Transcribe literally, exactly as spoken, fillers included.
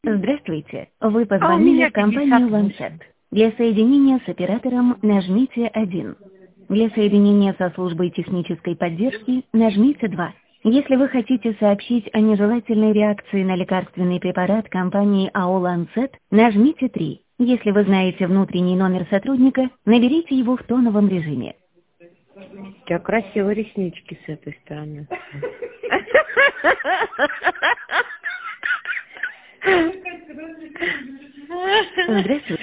Здравствуйте. Вы А у позвонили меня в компанию пятьдесят Lancet. восемь. Для соединения с оператором нажмите один. Для соединения со службой технической поддержки нажмите два. Если вы хотите сообщить о нежелательной реакции на лекарственный препарат компании эй о Lancet, нажмите три. Если вы знаете внутренний номер сотрудника, наберите его в тоновом режиме. У тебя красивые реснички с этой стороны. Здравствуйте.